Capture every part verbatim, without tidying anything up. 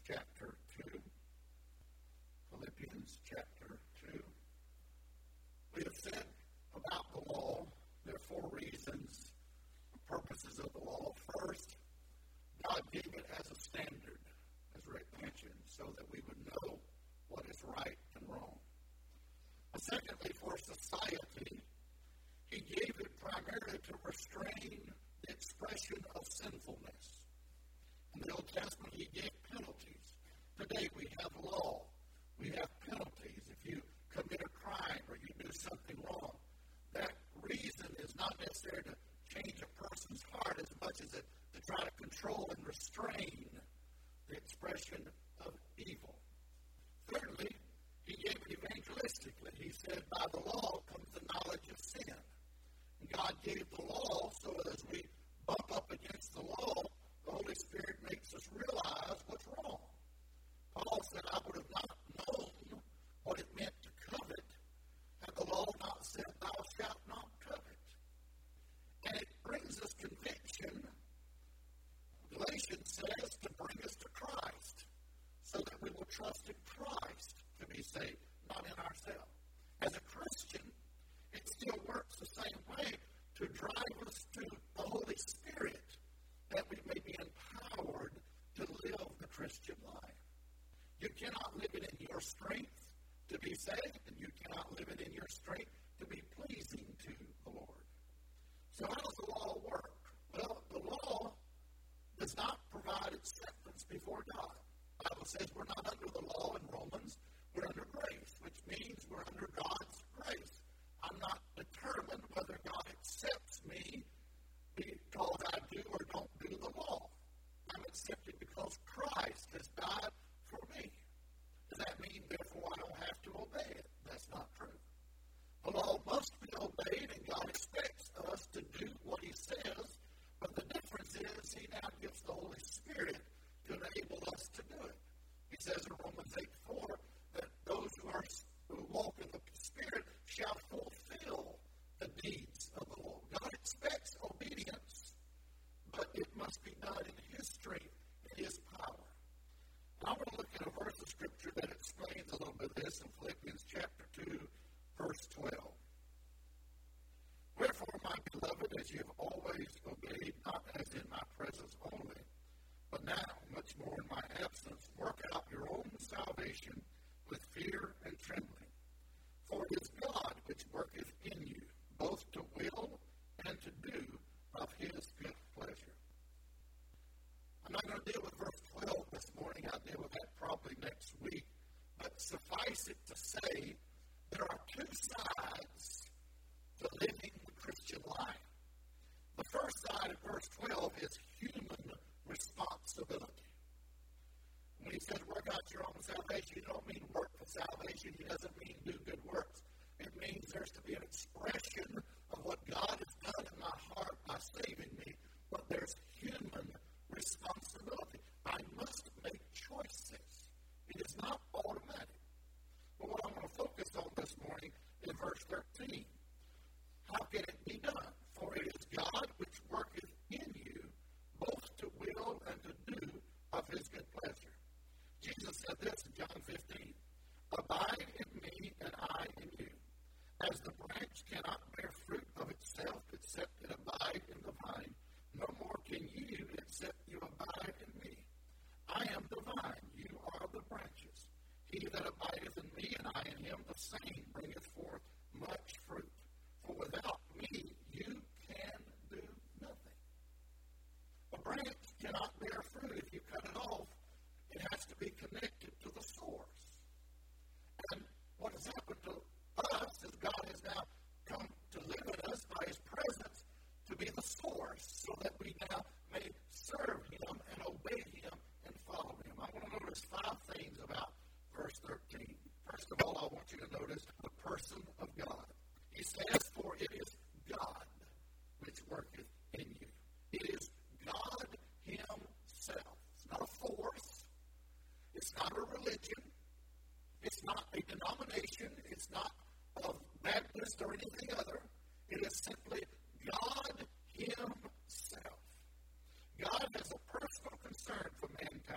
chapter two. Philippians chapter two. We have said about the law, there are four reasons, purposes of the law. First, God gave it as a standard, as Rick mentioned, so that we would know what is right and wrong. Secondly, for society, he gave it primarily to restrain the expression of sinfulness. In the Old Testament, he gave penalties. Today, we have law. We have penalties. If you commit a crime or you do something wrong, that reason is not necessary to change a person's heart as much as it to try to control and restrain the expression of evil. Thirdly, he gave it evangelistically. He said, by the law comes the knowledge of sin. And God gave the law so as we bump up against the law, the Holy Spirit makes us realize what's wrong. Paul said, I would have not known what it meant to covet had the law not said, thou shalt not covet. And it brings us conviction, Galatians says, to bring us to Christ, so that we will trust in Christ to be saved, not in ourselves. As a Christian, it still works the same way to drive us to the Holy Spirit, that we may be empowered to live the Christian life. You cannot live it in your strength to be saved, and you cannot live it in your strength to be pleasing to the Lord. So how does the law work? Well, the law does not provide acceptance before God. The Bible says we're not under the law in Romans, we're under grace, which means we're under God's grace. I'm not determined whether God accepts me because I do or don't do the law. I'm accepted because Christ has died for me. Does that mean, therefore, I don't have to obey it? That's not true. The law must be obeyed, and God expects us to do what He says, but the difference is He now gives the Holy Spirit to enable us to do it. He says in Romans eight four that those who are who walk in the Spirit shall fulfill the deeds of the law. God expects obedience, but it must be done in His strength, in His power. And I want to look at a verse of Scripture that explains a little bit of this in Philippians chapter two, verse twelve. Wherefore, my beloved, as you have always obeyed, not as in my presence only, but now, much more in my absence, work out your own salvation with fear and trembling. For it is God which worketh in you, both to will and to do of His good pleasure. I'm not going to deal with verse twelve this morning. I'll deal with that probably next week. But suffice it to say, there are two sides to living the Christian life. The first side of verse twelve is human responsibility. When he says work out your own salvation, he don't mean work for salvation. He doesn't mean do good works. It means there's to be an expression of what God has done in my heart by saving me. But there's human responsibility. I must make choices. It is not automatic. But what I want to focus on this morning is verse thirteen. How can it be done? For it is God which worketh in you, both to will and to do of His good pleasure. Jesus said this in John fifteen, abide in me and I in you. As the branch cannot bear fruit of itself except it abide in the vine, no more can you except you abide in me. I am the vine, you are the branches. He that abideth in me and I in him, the same bringeth forth much fruit. For without me you can do nothing. A branch cannot bear fruit if you cut it off. It has to be connected to the source. And what has happened to us is God has now come to live in us by His presence to be the source, so that we now may serve Him and obey Him and follow Him. I want to notice five things about verse thirteen. First of all, I want you to notice the person of God. He says, for it is God which worketh in you. It is God Himself. It's not a force. It's not a religion. It's not a denomination. It's not a Baptist or anything other. It is simply God Himself. God has a personal concern for mankind,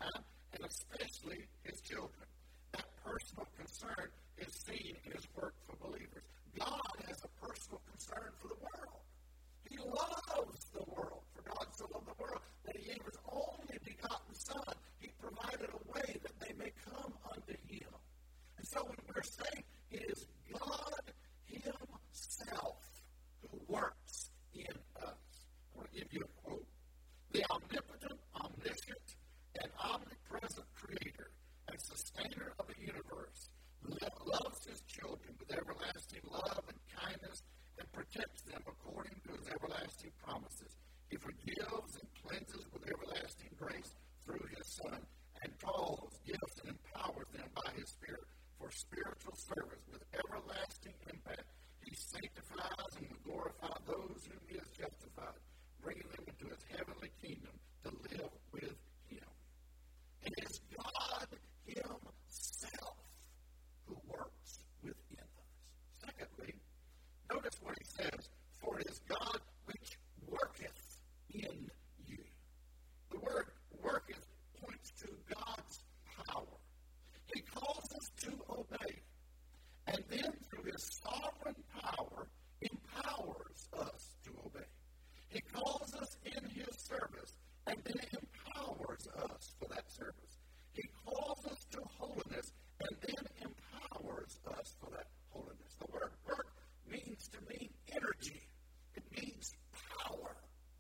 and especially his children. That personal concern is seen in his work for believers. God has a personal concern for the world. He loves the world. For God so loved the world that he gave his only begotten Son. He provided a way that they may come unto him. And so when we're saying it is God himself who works in us. I want to give you a quote. The omnipotent, omniscient, and omnipresent creator and sustainer of the universe loves his children with everlasting love and kindness and protects them according to his everlasting promises. He forgives and cleanses with everlasting grace through his Son and calls, gives, and empowers them by his Spirit for spiritual service with everlasting impact. He sanctifies and glorifies those whom he has justified, bringing them into his heavenly kingdom to live with him. It is God himself who works within us. Secondly, notice what he says, for it is God which worketh in you. The word worketh points to God's power. He calls us to obey, and then through his sovereign power empowers us to obey. He calls us in his service, and then empowers us for that service. He calls us to holiness, and then empowers us for that holiness. The word work means to mean energy. It means power.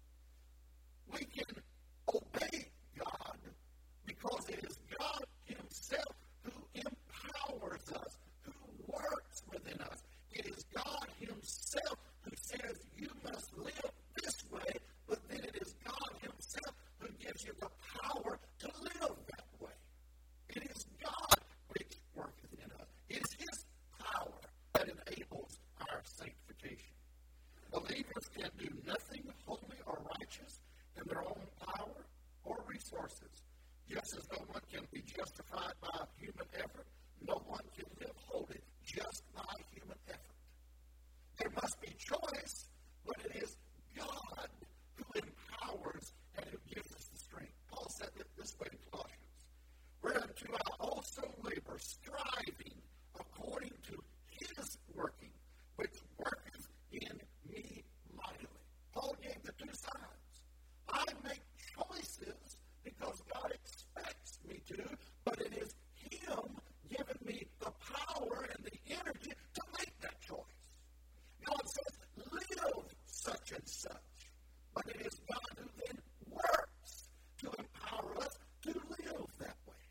We can obey God because it is God himself who empowers us, who works within us. It is God himself who says you must live this way, but then it is God himself who gives you the power to live that way. It is God which worketh in us. It is his power that enables our sanctification. Believers can do nothing holy or righteous in their own power or resources. Just as no one can be justified by human effort, no one can live holy just by human effort. There must be choice, but it is God who empowers and who gives us the strength. Paul said it this way in Colossians, whereunto I also labor, striving according to his working, which worketh in me mightily. Paul gave the two signs. I make choices because God expects me to, but it is him giving me the power and the energy to make that choice. God says, live such and such, but it is God who then works to empower us to live that way.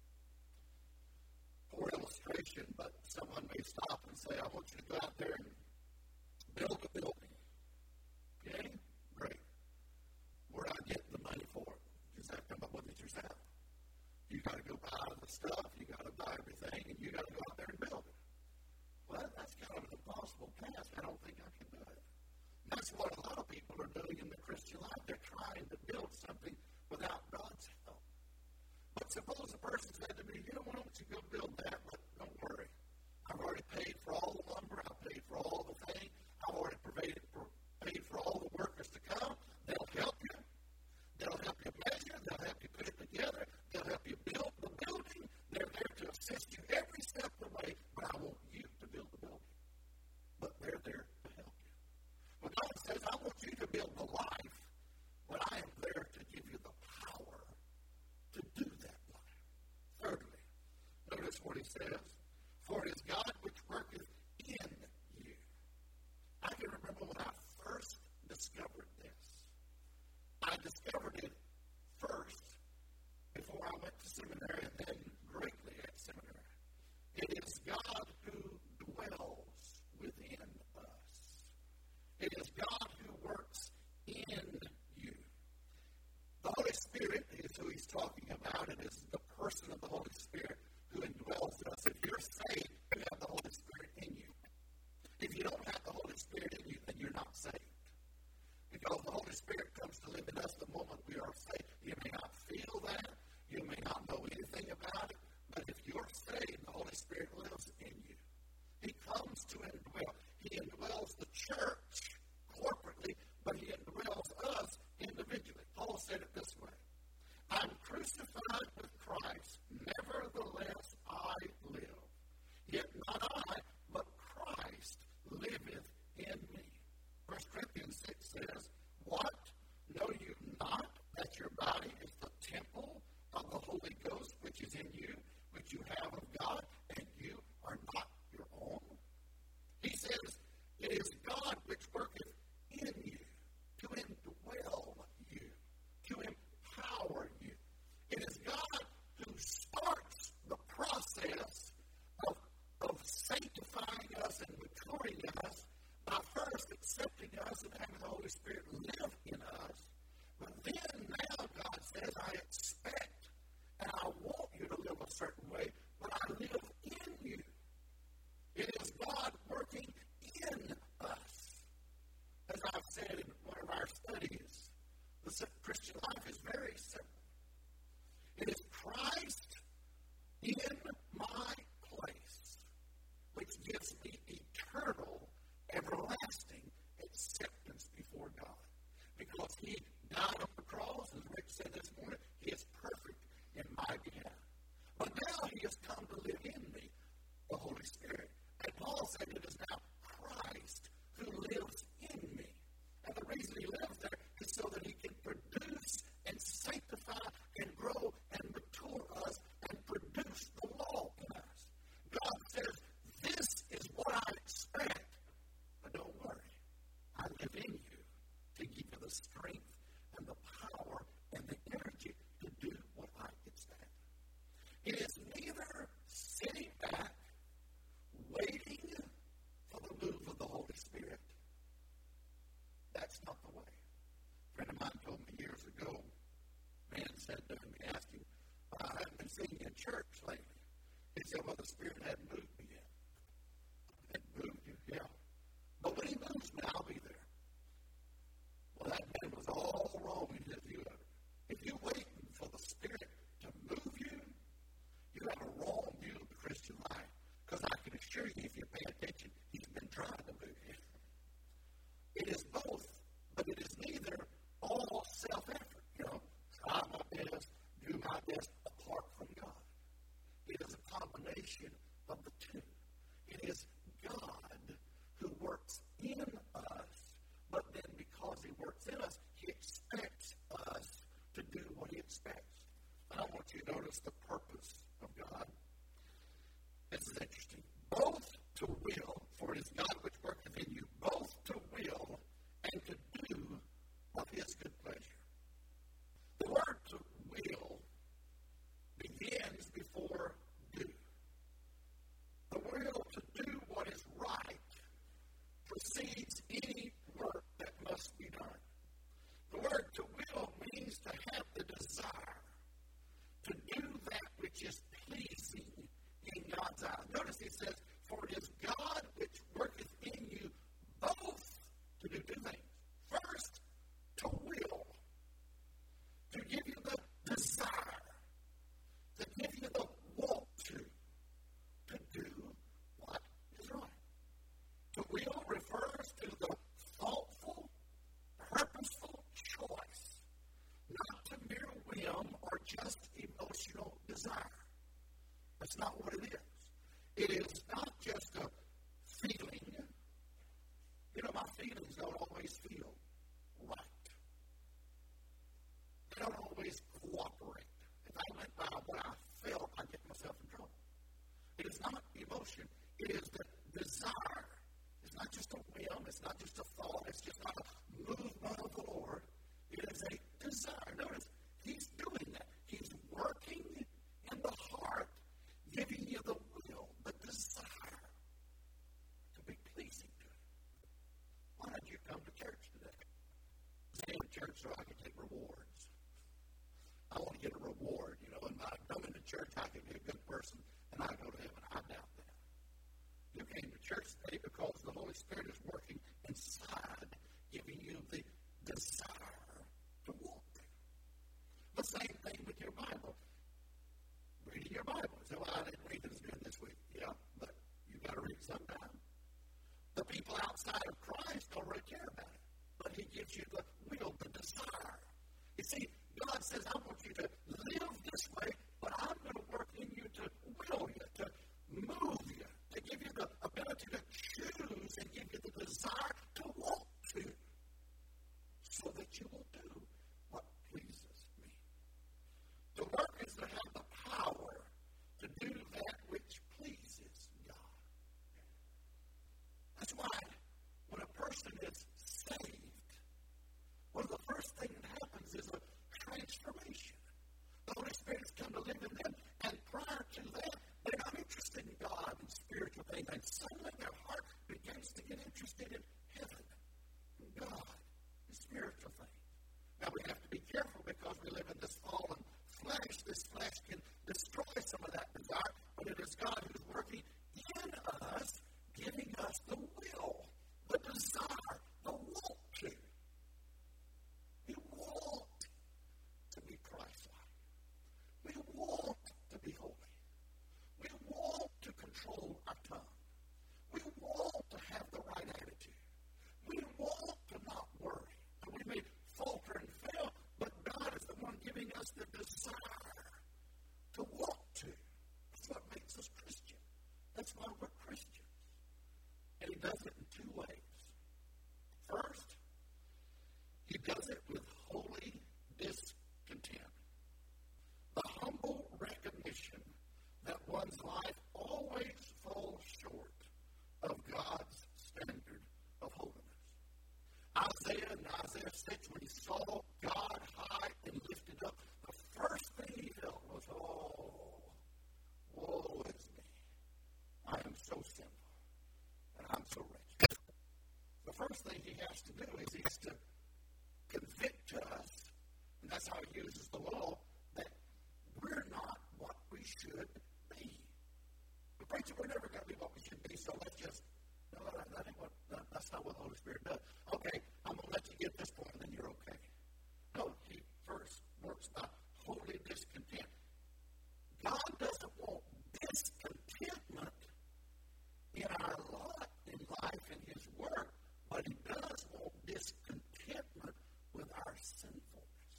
For illustration, but someone may stop and say, I want you to go out there and build a building. Okay? Great. Where do I get the money for it? You just have to come up with it yourself. You got to go buy the stuff, you got to buy everything, and you got to go out there and build it. Well, that's kind of an impossible task. I don't think I can do it. That's what a lot of people are doing in the Christian life. They're trying to build something without God's help. But suppose a person said to me, you know, why don't you go build that, but don't worry. I've already paid for all the lumber, I've paid for all the thing, I've already provided for, paid for all the workers to come. They'll help you. They'll help you measure, they'll help you put it together, they'll help you build the building. They're there to assist you every step of the way, but I want you to build the building. But they're there to help you. But God says, I want you to build the life, but I am there to give you the power to do that life. Thirdly, notice what he says, for it is God which worketh in you. I can remember when I first discovered this. I discovered it first before I went to seminary and then greatly at seminary. It is God who dwells within us. It is God who works in you. The Holy Spirit is who he's talking about. It is the person of the Holy Spirit who indwells us. If you're saved, you have the Holy Spirit in you. If you don't have the Holy Spirit in you, then you're not saved. Because the Holy Spirit comes to live in us the moment we are saved. You may not feel that. You may not know anything about it. But if you're saved, the Holy Spirit lives in you. He comes to indwell. He indwells the church corporately, but he indwells us individually. Paul said it this way. I'm crucified with Christ, nevertheless I live. Yet not I, but Christ liveth in me. First Corinthians six says, what? Know you not that your body is the temple of the Holy Ghost, which is in you, which you have of God, and you are not your own? He says, it is God which worketh in you, to indwell you, to empower you. It is God who starts the process of, of sanctifying us and maturing us by first accepting us and having the Holy Spirit live in us. But then now God says, I expect and I want you to live a certain way, but I live in you. It is God working in us. As I've said in one of our studies, the Christian life is very simple. It is Christ in my place, which gives me eternal, everlasting acceptance before God. Because He died on the cross, as Rick said this morning, He is perfect in my behalf. But now He has come to live in me, the Holy Spirit. And Paul said it is now Christ who lives in me. And the reason He lives there is so that He can produce and sanctify and grow and mature us and produce the law in us. God says, this is what I expect. But don't worry, I live in you to give you the strength and the power and the energy to do what I expect. It is neither sitting back, waiting for the move of the Holy Spirit. That's not the way. A friend of mine told me years ago, man said to me, asked him, I haven't been seeing you in church lately. He said, well, the Spirit hadn't moved me yet. It moved you, yeah. But when He moves me, I'll be there. Well, that man was all wrong in his view of it. If you're waiting for the Spirit to move you, you have a wrong view of the Christian life. Because I can assure you, if you pay attention, He's been trying to move you. It is both, but it is neither all self-effort. You know, try my best, do my best apart from God. It is a combination of the two. It is God who works in us, but then because He works in us, He expects us to do what He expects. And I want you to notice the purpose of God. This is interesting. Both to will, for it is God which worketh in you, both to will and to do of His good pleasure. The word to will begins before do. The will to do what is right precedes any work that must be done. The word to will means to have the desire to do that which is pleasing in God's eyes. Notice He says, for it is God which worketh in you both to do two things. First, to will, to give you the desire, to give you the want to, to do what is right. To will refers to the thoughtful, purposeful choice, not to mere whim or just emotional desire. That's not what it is. It is not just a feeling. You know, my feelings don't always feel right. They don't always cooperate. If I went by what I felt, I'd get myself in trouble. It is not emotion. It is the desire. It's not just a whim. It's not just a thought. It's just not a movement of the Lord. It is a desire. Notice, He's doing that. He's working in the heart, giving you the will, the desire to be pleasing to Him. Why did you come to church today? I came to church so I could get rewards. I want to get a reward, you know, and by coming to church, I can be a good person, and I go to heaven. I doubt that. You came to church today because the Holy Spirit is working inside, giving you the desire to walk. The same thing with your Bible. Reading your Bible. So I didn't read it as good this week. Yeah, but you've got to read it sometime. The people outside of Christ don't really care about it. But He gives you the will, the desire. You see, God says, I want you to live live in this fallen flesh. This flesh can destroy some of that desire, but it is God who's working in us, giving us the will, the desire, the want to. We want to be Christ-like. We want to be holy. We want to control our tongue. We want to have the right attitude. We want to not worry. And we may falter and fail, but God is the one giving us the desire to want to. That's what makes us Christian. That's why we're Christians. And He does it in two ways. First, He does it with holy discontent. The humble recognition that one's life always falls short of God's standard of holiness. Isaiah in Isaiah six, when he saw God high and lifted up, the first thing he felt was, oh, woe is me. I am so sinful, and I'm so wretched. The first thing he has to do is he has to convict us, and that's how he uses the law, that we're not what we should be. But preacher, we're never going to be what we should be, so let's just, no, that, that ain't what, that, that's not what the Holy Spirit does. Okay, I'm going to let you get this point, and then you're okay. No, he first works by holy discontent. God doesn't want discontentment in our lot in life and His work, but He does want discontentment with our sinfulness.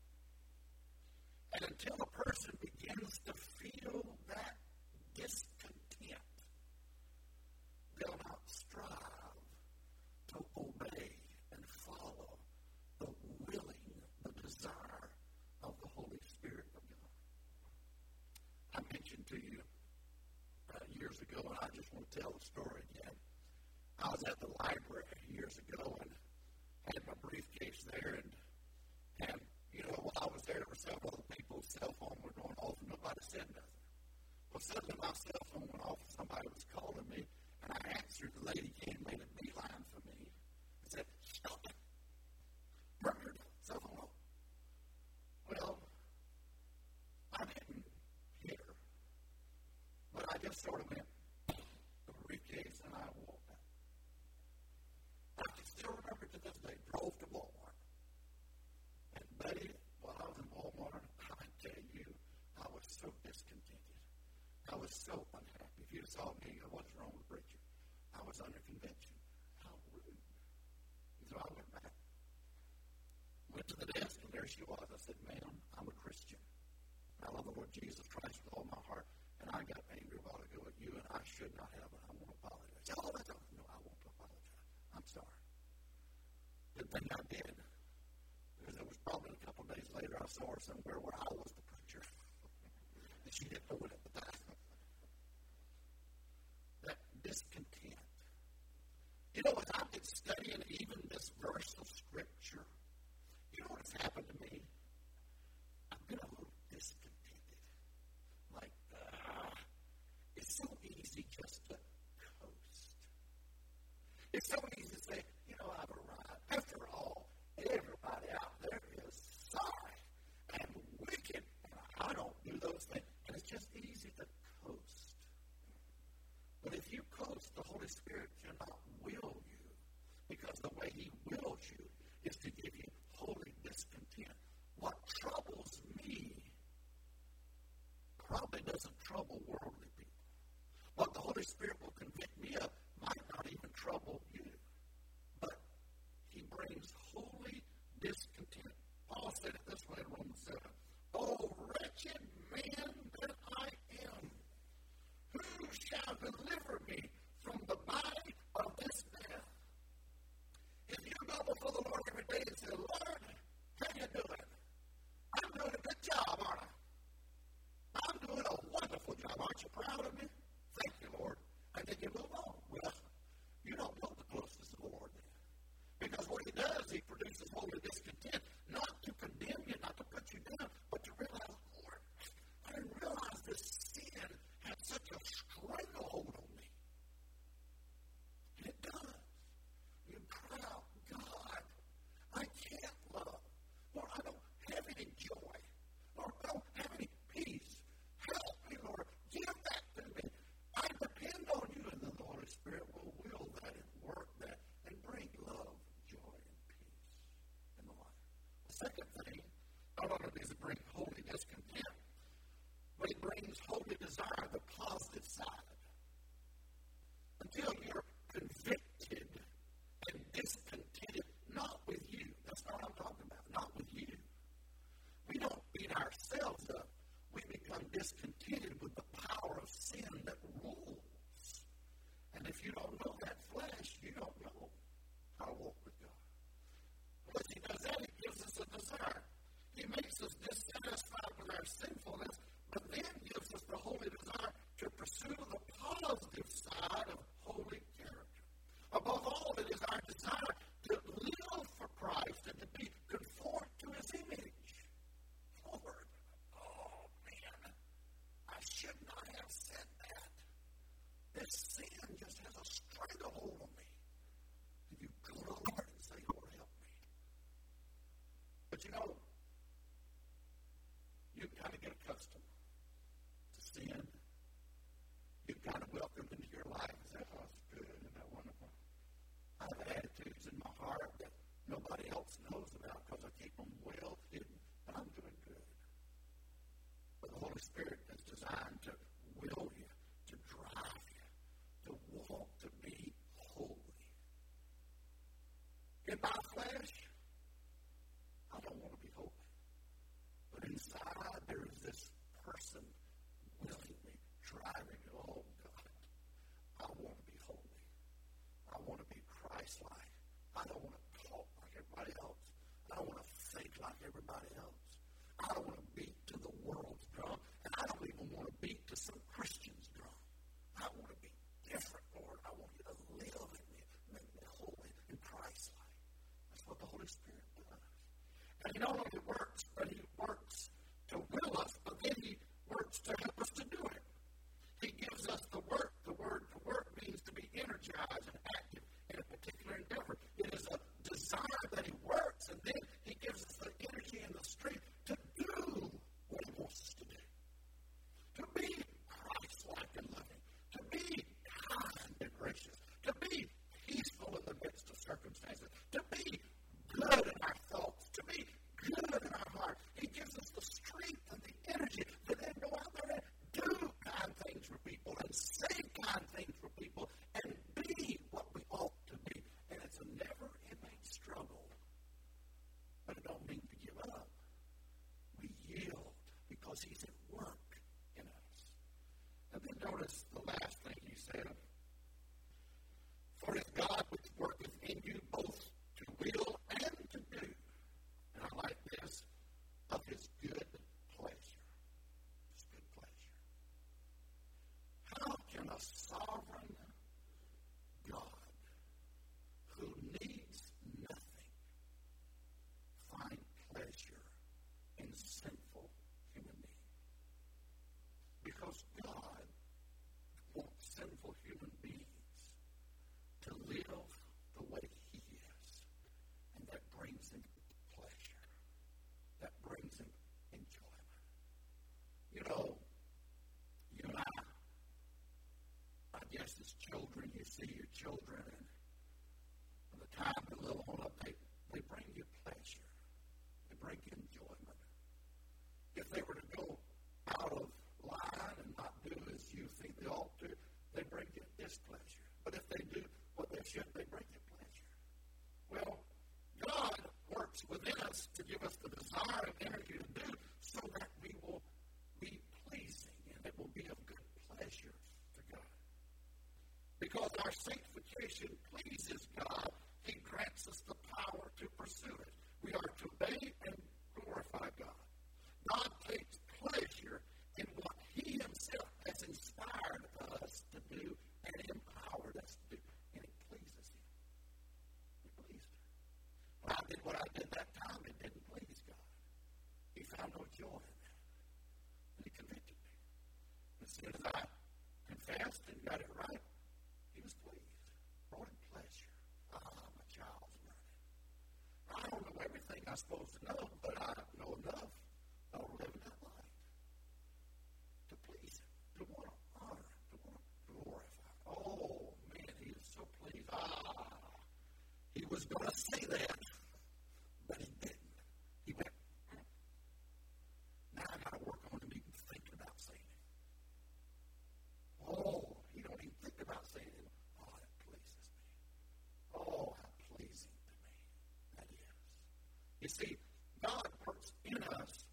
And until a person begins to feel that discontent, they'll not strive to obey and follow the willing, the desire of the Holy Spirit of God. I mentioned to you uh, years ago, and I just want to tell the story again. I was at the library years ago and had my briefcase there, and, and you know, while I was there, there were several other people's cell phones were going off, and nobody said nothing. Well, suddenly my cell phone went off, and somebody was calling me, and I answered. The lady came, made a beeline for me, and said, "Stop it. Turn your cell phone off." Well, I didn't hear, but I just sort of went, the briefcase, and I walked out. I can still remember to this day, drove to Walmart. And buddy, while I was in Walmart, I tell you, I was so discontented. I was so unhappy. If you saw me, you go, what's wrong with preacher? I was under conviction. How rude. So I went back. Went to the desk, and there she was. I said, ma'am, I'm a Christian. I love the Lord Jesus Christ with all my heart. And I got angry a while ago at you, and I should not have, and I want to apologize. Say, oh, that's all. No, I want to apologize. I'm sorry. Good thing I did. Because it was probably a couple of days later I saw her somewhere where I was the preacher. And she didn't know it at the time. That discontent. You know, as I've been studying even this verse of Scripture, you know what's happened to me? I've been a little discontented. Like, uh, it's so easy just to coast. It's so easy to say, you know, I've arrived. After all, everybody out there is sorry and wicked, and I don't do those things. And it's just easy to coast. But if you coast, the Holy Spirit cannot will you, because the way He wills you is to give you holy discontent. What troubles me probably doesn't trouble worldly people. What the Holy Spirit will convict me of might not even trouble you. But He brings holy discontent. Paul said it this way in Romans seven. Oh, wretched man that I am, who shall deliver me from the body of this death? If you discontented with the power of sin that rules. And if you don't know that flesh, you don't know how to walk with God. Once he does that, he gives us a desire. He makes us dissatisfied with our sinfulness, but then gives us the holy desire to pursue the positive side of holy character. Above all, it is our desire to live for Christ and to be conformed to his image. Lord, oh man, I should not have said that. This sin just has a stranglehold on me. And you go to the Lord and say, Lord, help me. But you know, you kind of get accustomed to sin. You kind of welcome into your life and say, oh, it's good, isn't that wonderful? I have attitudes in my heart that nobody else knows about because I keep them well hidden, but I'm doing good. But the Holy Spirit is designed to will you, to drive you, to walk, to be holy. In my flesh, I don't want to be holy. But inside, there is this person willingly driving, oh God, I want to be holy. I want to be Christ-like. I don't want to talk like everybody else. I don't want to think like everybody else. I don't want to beat to the world's drum, and I don't even want to beat to some Christians' drum. I want to be different, Lord. I want you to live in me, make me holy and Christ-like. That's what the Holy Spirit does. And he not only works, but he works to will us, but then he works to help us to do it. He gives us the work. The word for work means to be energized and active in a particular endeavor. It is a desire that he works, and then he gives us the energy and the strength to do what he wants us to do. To be Christ-like and loving. To be kind and gracious. To be peaceful in the midst of circumstances. To be good in our thoughts. To be good in our heart. He gives us the strength and the energy to then go out there and do kind things for people and say kind things for people and be what we ought to be. And it's a never-ending struggle. But it don't mean to give up. We yield because he's at work in us. And then notice the last thing he said. For it is God which worketh in you both to will and to do. And I like this, of his good pleasure. His good pleasure. How can a sovereign God who needs nothing find pleasure in sinful human beings? Because God wants sinful human beings to live the way he is. And that brings him pleasure. That brings him enjoyment. You know, you and I, I guess as children, you see your children, and by the time they're little on up, they, they bring you pleasure. They bring you enjoyment. If they were to go out of line and not do as you think they ought to, they bring you displeasure. But if they do what they should, they bring you pleasure. Well, God works within us to give us the desire and energy to do so that we will be pleasing and it will be of good pleasure to God. Because our sanctification pleases God, he grants us the power to pursue it. We are to obey and glorify God. God takes pleasure in what he himself has inspired us to do and empowered us to do. And it pleases him. It pleased him. When I did what I did that time, it didn't please God. He found no joy in that. And he convicted me. As soon as I confessed and got it right, he was pleased. Brought him pleasure. Ah, my child's learning. I don't know everything I'm supposed to know, but I know enough. I'll live that life. To please him. To want to honor him. To want to glorify him. Oh, man, he is so pleased. Ah, he was going to say that, but he didn't. He went, mm. Now I got to work on him even thinking about saying it. Oh, he don't even think about saying it. Oh, that pleases me. Oh, how pleasing to me that is. You see, God works in us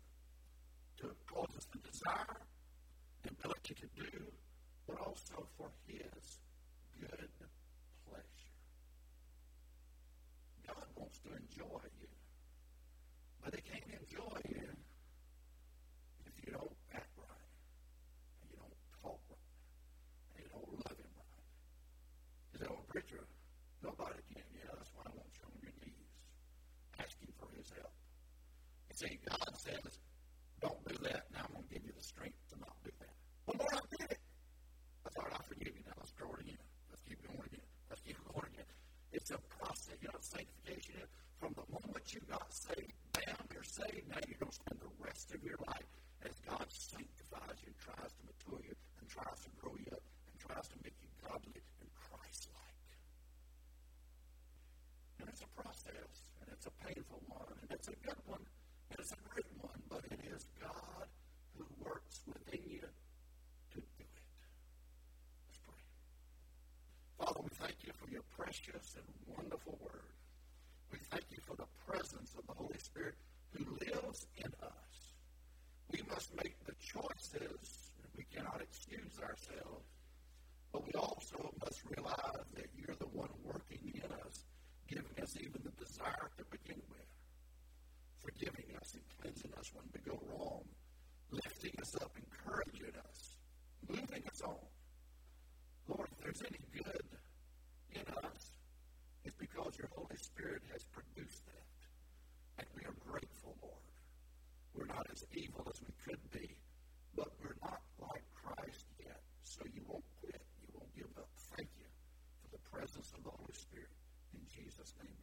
See, God says, don't do that. Now I'm going to give you the strength to not do that. Well, Lord, I did it. That's all right, I forgive you. Now let's throw it again. Let's keep going again. Let's keep going again. It's a process. You know what sanctification is? From the moment you got saved, bam, you're saved. Now you're going to spend the rest of your life as God sanctifies you, tries to mature you, and tries to grow you up, and tries to make you godly and Christ-like. And it's a process, and it's a painful one, and it's a good one, and it's a great one, but it is God who works within you to do it. Let's pray. Father, we thank you for your precious and wonderful word. We thank you for the presence of the Holy Spirit who lives in us. We must make the choices, and we cannot excuse ourselves, but we also must realize that you're the one working in us, giving us even the desire to begin with, forgiving us and cleansing us when we go wrong, lifting us up, encouraging us, moving us on. Lord, if there's any good in us, it's because your Holy Spirit has produced that. And we are grateful, Lord. We're not as evil as we could be, but we're not like Christ yet. So you won't quit. You won't give up. Thank you for the presence of the Holy Spirit. In Jesus' name.